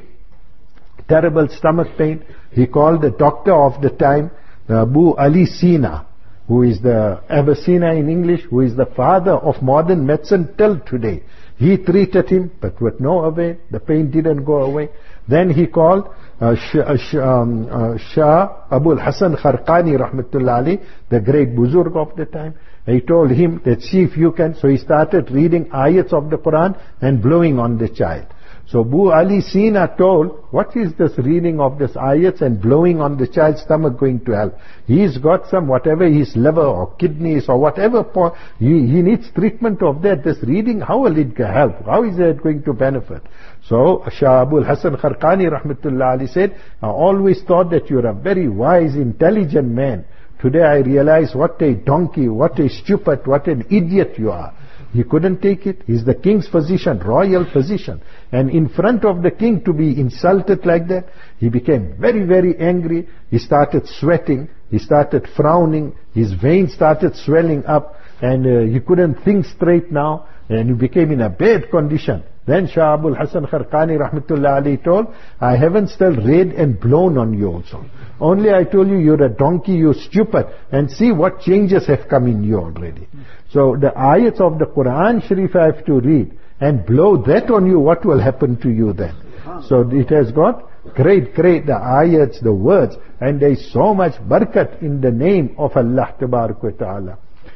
Terrible stomach pain. He called the doctor of the time, Abu Ali Sina, who is the Avicenna in English, who is the father of modern medicine till today. He treated him, but with no avail. The pain didn't go away. Then he called uh, Shah, um, uh, Shah Abul Hasan Kharqani Rahmatullah Ali, the great Buzurg of the time. He told him that see if you can. So he started reading ayats of the Quran and blowing on the child. So Abu Ali Sina told, what is this reading of this ayats and blowing on the child's stomach going to help? He's got some, whatever his liver or kidneys or whatever, po- he, he needs treatment of that. This reading, how will it help? How is it going to benefit? So Shah Abul Hasan Kharqani Rahmatullah Ali said, I always thought that you're a very wise, intelligent man. Today I realize what a donkey, what a stupid, what an idiot you are. He couldn't take it. He's the king's physician, royal physician. And in front of the king to be insulted like that, he became very, very angry. He started sweating. He started frowning. His veins started swelling up. And uh, he couldn't think straight now. And he became in a bad condition. Then Shah Abul Hasan Kharqani Rahmatullah Ali told, I haven't still read and blown on you also. Only I told you, you're a donkey, you're stupid. And see what changes have come in you already. So the ayats of the Quran Sharif I have to read and blow that on you, what will happen to you then? So it has got great, great, the ayats, the words, and there is so much barakat in the name of Allah Tabarak wa Ta'ala.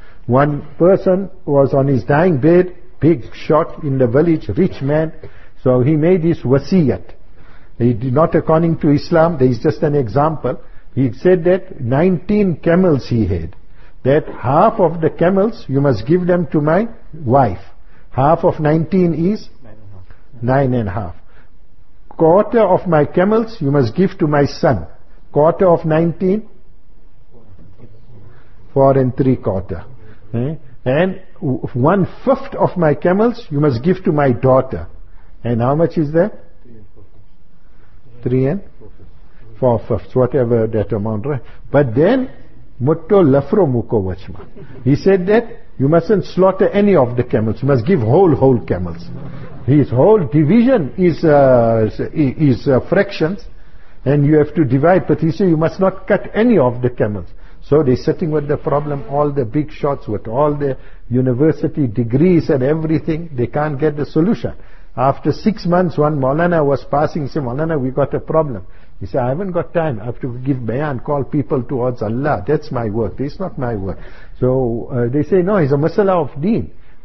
One person was on his dying bed, big shot in the village, rich man, so he made his wasiyat. He did not according to Islam, there is just an example. He said that nineteen camels he had. That half of the camels, you must give them to my wife. Half of nineteen is? Nine and a half. Quarter of my camels, you must give to my son. Quarter of nineteen? Four and three quarter. Eh? And one fifth of my camels, you must give to my daughter. And how much is that? Three and four fifths, whatever that amount, right? But then, Mutto lafro muko wachma. He said that you mustn't slaughter any of the camels. You must give whole, whole camels. His whole division is, uh, is uh, fractions, and you have to divide. But he said you must not cut any of the camels. So they're sitting with the problem, all the big shots with all the university degrees and everything, they can't get the solution. After six months, one Maulana was passing, he said, Maulana, we got a problem. He said, I haven't got time. I have to give bayan, call people towards Allah. That's my work. This is not my work. So uh, they say, no, it's a masala of deen.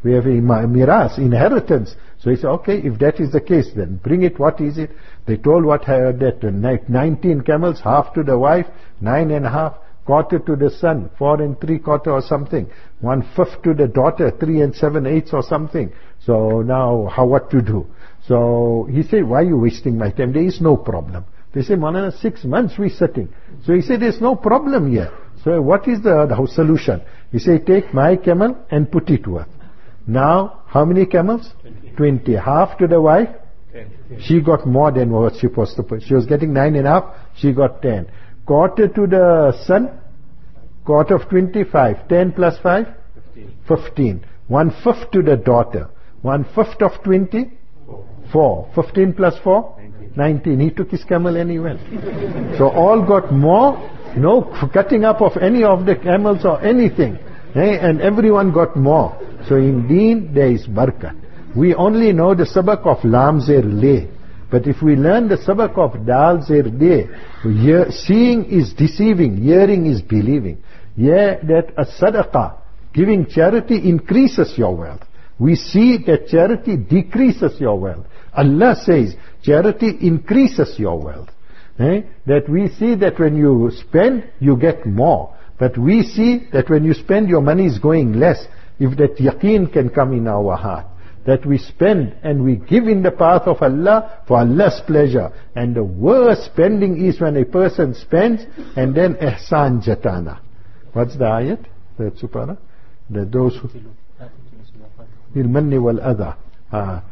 We have a miras, inheritance. So he said, okay, if that is the case, then bring it. What is it? They told what uh, that uh, nineteen camels, half to the wife, nine and a half, quarter to the son, four and three quarter or something, one fifth to the daughter, three and seven eighths or something. So now, how what to do? So he said, why are you wasting my time? There is no problem. They say, Maulana, six months we sitting. So he said, there's no problem here. So what is the, the solution? He said, take my camel and put it worth. Now, how many camels? twenty. twenty. Half to the wife? ten. She got more than what she was supposed. She was getting nine and a half. She got ten. Quarter to the son? Quarter of twenty-five. ten plus five? fifteen. fifteen. One fifth to the daughter. One fifth of twenty? Four. Four. fifteen plus four? nineteen. nineteen. He took his camel and he went. So all got more. No cutting up of any of the camels or anything. Eh? And everyone got more. So in deen there is barakah. We only know the sabak of lam zer le. But if we learn the sabak of dal zer de, seeing is deceiving, hearing is believing. Yeah, that a sadaqah, giving charity increases your wealth. We see that charity decreases your wealth. Allah says charity increases your wealth. Eh? That we see that when you spend, you get more. But we see that when you spend, your money is going less. If that yaqeen can come in our heart, that we spend and we give in the path of Allah for Allah's pleasure. And the worst spending is when a person spends and then ihsan jatana. What's the ayat? That supana? That those who bil manni wal adha. Ah.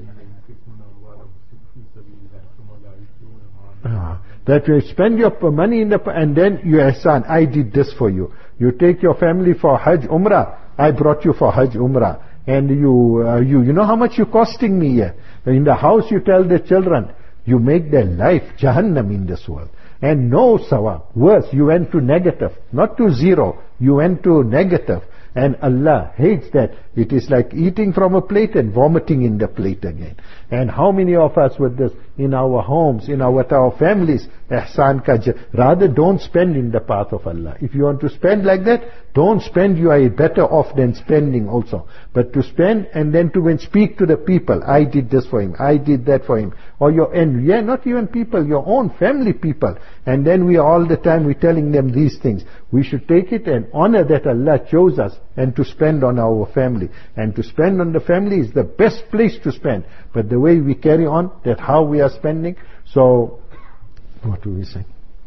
Ah. That you spend your money in the and then you ihsan. I did this for you. You take your family for Hajj Umrah. I brought you for Hajj Umrah. And you, uh, you, you know how much you're costing me here. In the house you tell the children, you make their life Jahannam in this world. And no sawab. Worse, you went to negative. Not to zero. You went to negative. And Allah hates that. It is like eating from a plate and vomiting in the plate again. And how many of us with this in our homes, in our, with our families, ihsan ka, rather don't spend in the path of Allah. If you want to spend like that, don't spend, you are better off than spending also. But to spend and then to when speak to the people, I did this for him, I did that for him. Or your, and yeah, not even people, your own family people. And then we all the time we telling them these things. We should take it and honor that Allah chose us and to spend on our family. And to spend on the family is the best place to spend. But the way we carry on, that how we are spending. So, what do we say?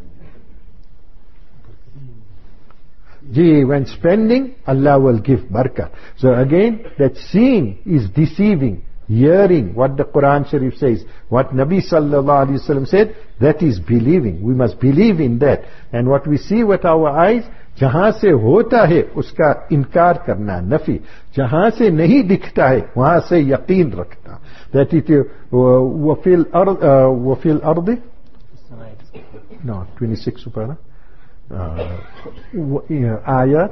Gee, when spending, Allah will give barakah. So again, that seeing is deceiving. Hearing what the Quran Sharif says, what Nabi Sallallahu Alaihi Wasallam said, that is believing. We must believe in that. And what we see with our eyes, जहां से होता है उसका इनकार करना, नफी. जहां से नहीं दिखता है वहां से यकीन रखना. That it वफिल अर्द वफिल अर्द no twenty-six ऊपर आयत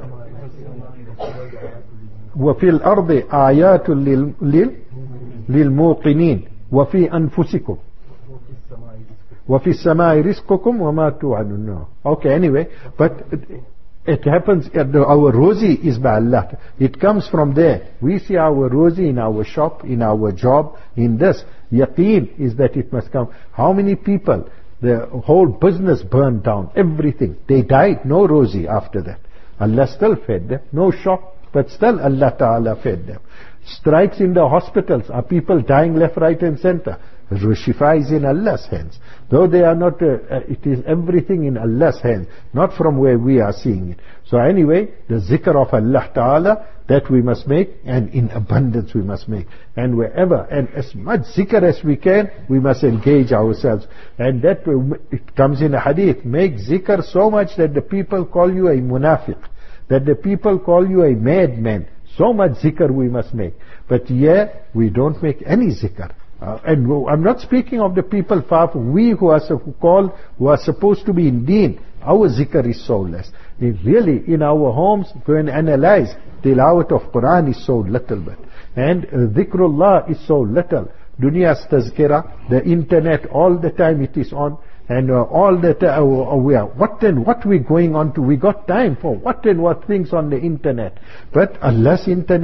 वफिल अर्द आयात लिल للموقنين وفي أنفسكم وفي السماء رزقكم وما توعدون. Okay, anyway, but it, it happens, our rozi is by Allah. It comes from there. We see our rozi in our shop, in our job, in this. Yaqeen is that it must come. How many people, the whole business burned down, everything. They died, no rozi after that. Allah still fed them. No shop, but still Allah Ta'ala fed them. Strikes in the hospitals, are people dying left, right and center. Shifa is in Allah's hands. Though they are not, uh, uh, it is everything in Allah's hands, not from where we are seeing it. So anyway, the zikr of Allah Ta'ala, that we must make, and in abundance we must make. And wherever, and as much zikr as we can, we must engage ourselves. And that, uh, it comes in a hadith, make zikr so much that the people call you a munafiq, that the people call you a madman. So much zikr we must make. But yeah, we don't make any zikr. Uh, and I'm not speaking of the people far from we who are called, who are supposed to be in deen. Our zikr is so less. If really, in our homes, go and analyze, tilawat of Quran is so little bit. And uh, dhikrullah is so little. Dunya's tazkira, the internet, all the time it is on. And uh, all the time, uh, we are, what and what we going on to, we got time for what and what things on the internet. But Allah's internet,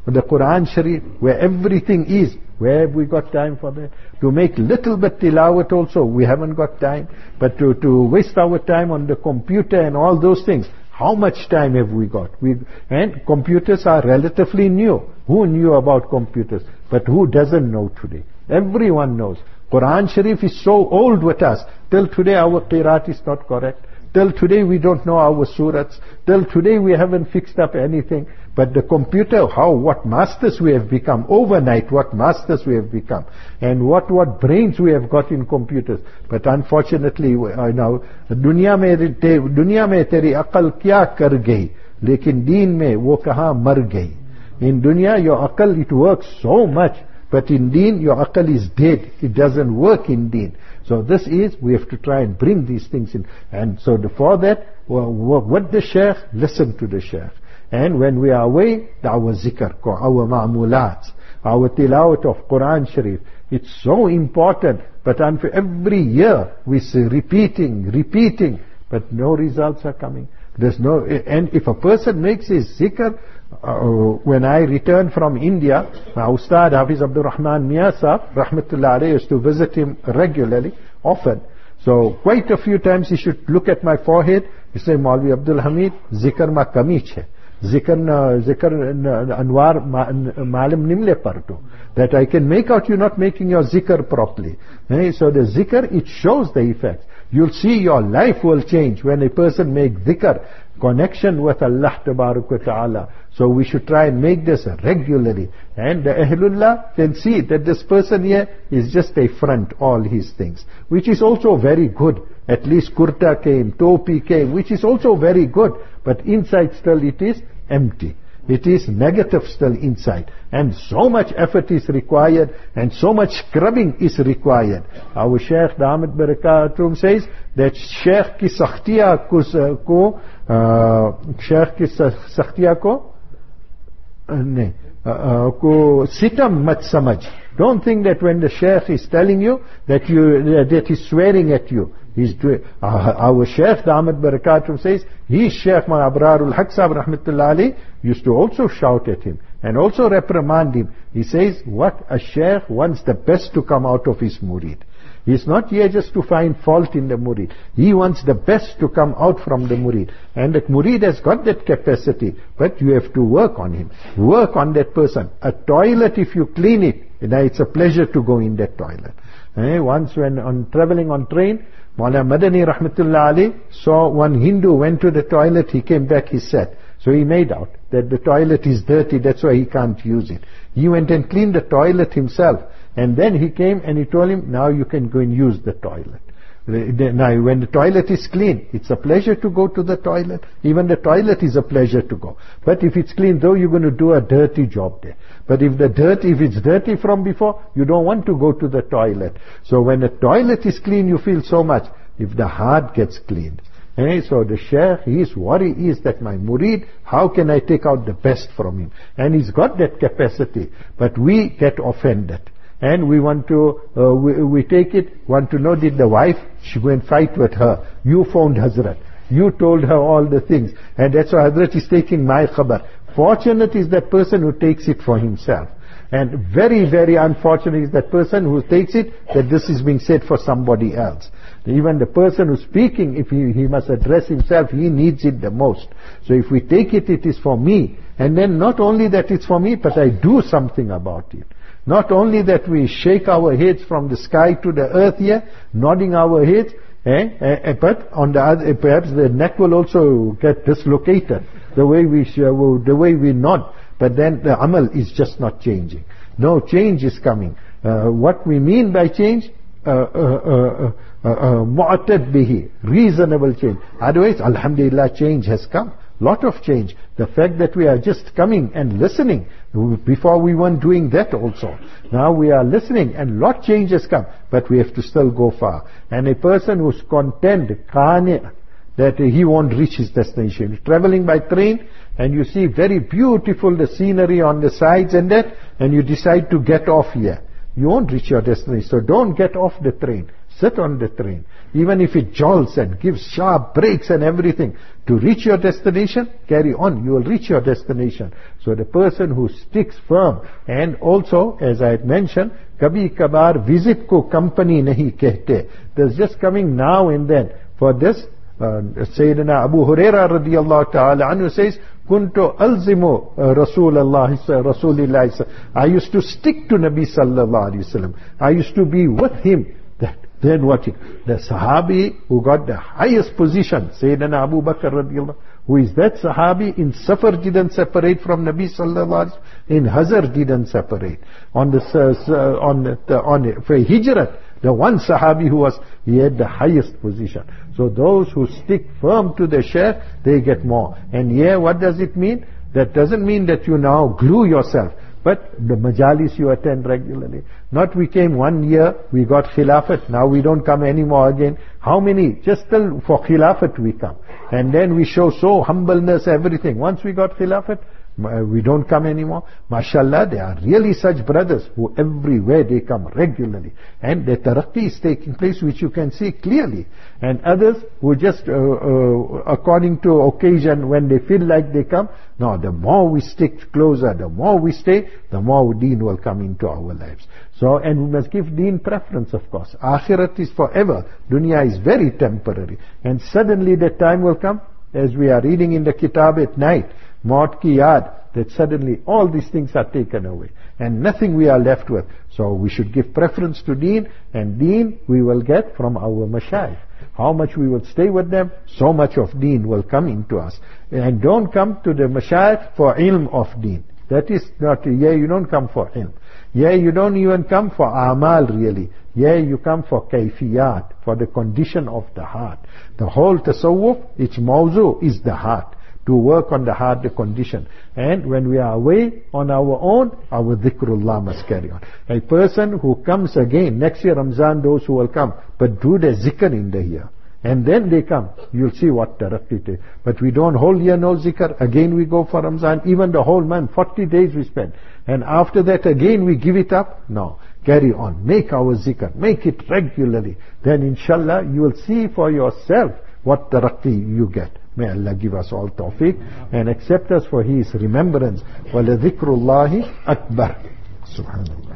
the Quran Sharif, where everything is. Where have we got time for that? To make little bit tilawat also, we haven't got time. But to, to waste our time on the computer and all those things, how much time have we got? We, and computers are relatively new. Who knew about computers? But who doesn't know today? Everyone knows. Quran Sharif is so old with us. Till today our qiraat is not correct. Till today we don't know our surahs. Till today we haven't fixed up anything. But the computer, how, what masters we have become. Overnight, what masters we have become. And what, what brains we have got in computers. But unfortunately, uh, now, dunya mein, te, dunya mein teri aqal kya kar gayi. Lekin deen mein wo kahan mar gayi. In dunya, your aqal, it works so much. But in deen, your aqal is dead. It doesn't work in deen. So this is, we have to try and bring these things in. And so the, for that, well, what the shaykh, listen to the shaykh. And when we are away, our zikr, our ma'mulat, our tilawat of Quran Sharif, it's so important. But every year we say repeating, repeating, but no results are coming. There's no, and if a person makes his zikr, uh, when I returned from India, my Ustad Hafiz Abdul Rahman Mia Sahab, Rahmatullah alayhi, used to visit him regularly, often. So quite a few times he should look at my forehead, he say, Maulvi Abdul Hamid, zikr ma kami chhe. Zikr, zikr anwar malim nimle parto. That I can make out you're not making your zikr properly. So the zikr, it shows the effect. You'll see your life will change when a person makes dhikr, connection with Allah Tabarak wa Ta'ala. So we should try and make this regularly. And the Ahlullah can see that this person here is just a front, all his things. Which is also very good. At least kurta came, topi came, which is also very good. But inside still it is empty. It is negative still inside. And so much effort is required and so much scrubbing is required. Our Shaykh Damat Barakatum says that Shaykh ki sakhtiya ko, uh, Shaykh ki sakhtiya ko, uh, ne, uh, ko sitam mat samaj. Don't think that when the Shaykh is telling you that you that he's swearing at you. He's doing, uh, our Shaykh Damat Barakatum says, he Shaykh Ma Abrarul Haq Sahab Rahmatullah Ali used to also shout at him and also reprimand him. He says, what a Shaykh wants the best to come out of his murid. He's not here just to find fault in the murid. He wants the best to come out from the murid. And that murid has got that capacity, but you have to work on him. Work on that person. A toilet, if you clean it, it's a pleasure to go in that toilet. Eh, once when on traveling on train, Maulana Madani Rahmatullah Ali saw one Hindu went to the toilet, he came back, he said. So he made out that the toilet is dirty, that's why he can't use it. He went and cleaned the toilet himself. And then he came and he told him, now you can go and use the toilet. Now when the toilet is clean, it's a pleasure to go to the toilet. Even the toilet is a pleasure to go. But if it's clean, though, you're going to do a dirty job there. But if the dirt, if it's dirty from before, you don't want to go to the toilet. So when the toilet is clean, you feel so much. If the heart gets cleaned. Eh? So the Shaykh, his worry is that my murid, how can I take out the best from him? And he's got that capacity. But we get offended. And we want to, uh, we, we take it, want to know, did the wife, she go and fight with her. You phoned Hazrat. You told her all the things. And that's why Hazrat is taking my khabar. Fortunate is that person who takes it for himself. And very, very unfortunate is that person who takes it, that this is being said for somebody else. Even the person who's speaking, if he, he must address himself, he needs it the most. So if we take it, it is for me. And then not only that it's for me, but I do something about it. Not only that we shake our heads from the sky to the earth here, nodding our heads, eh, eh, but on the other, perhaps the neck will also get dislocated, the way we the way we nod. But then the amal is just not changing. No change is coming. Uh, what we mean by change, uh, uh, uh, uh, mu'tad bihi, reasonable change. Otherwise, alhamdulillah, change has come. Lot of change. The fact that we are just coming and listening. Before we weren't doing that also. Now we are listening and lot change has come. But we have to still go far. And a person who's content, qani', that he won't reach his destination. Traveling by train and you see very beautiful the scenery on the sides and that, and you decide to get off here. You won't reach your destination. So don't get off the train. Sit on the train. Even if it jolts and gives sharp brakes and everything, to reach your destination, carry on, you will reach your destination. So the person who sticks firm, and also, as I had mentioned, kabhi kabar visit ko company nahi kehte. There's just coming now and then. For this, uh, Sayyidina Abu Huraira radiyallahu ta'ala anhu says, Kuntu alzimu Rasulullah, Rasulullah. I used to stick to Nabi sallallahu alayhi wasallam. I used to be with him. That, then what? The Sahabi who got the highest position, Sayyidina Abu Bakr radiallahu, who is that Sahabi, in Safar didn't separate from Nabi sallallahu alaihi wasallam, in Hazar didn't separate. On the, uh, on the, on for Hijrat, the one Sahabi who was, he had the highest position. So those who stick firm to the Shaykh, they get more. And yeah, what does it mean? That doesn't mean that you now glue yourself. But the majalis you attend regularly. Not we came one year, we got khilafat, now we don't come anymore again. How many? Just till for khilafat we come. And then we show so humbleness, everything. Once we got khilafat, we don't come anymore. MashaAllah, there are really such brothers who everywhere they come regularly. And the taraqqi is taking place, which you can see clearly. And others who just, uh, uh, according to occasion, when they feel like they come. No, the more we stick closer, the more we stay, the more deen will come into our lives. So, and we must give deen preference, of course. Akhirat is forever. Dunya is very temporary. And suddenly the time will come, as we are reading in the kitab at night, Maut ki yaad, that suddenly all these things are taken away. And nothing we are left with. So we should give preference to deen, and deen we will get from our mashayikh. How much we will stay with them, so much of deen will come into us. And don't come to the mashayikh for ilm of deen. That is not, yeah, you don't come for ilm. Yeah, you don't even come for amal really. Yeah, you come for kayfiyat, for the condition of the heart. The whole tasawwuf, its mawzu is the heart. To work on the heart, the condition. And when we are away on our own, our dhikrullah must carry on. A person who comes again, next year Ramzan, those who will come, but do the zikr in the year. And then they come, you'll see what taraqqi is. But we don't hold year no zikr, again we go for Ramzan, even the whole month, forty days we spend. And after that again we give it up? No. Carry on, make our zikr, make it regularly. Then inshallah you will see for yourself what taraqqi you get. May Allah give us all tawfiq and accept us for His remembrance. وَلَذِكْرُ اللَّهِ أَكْبَرُ. Subhanallah.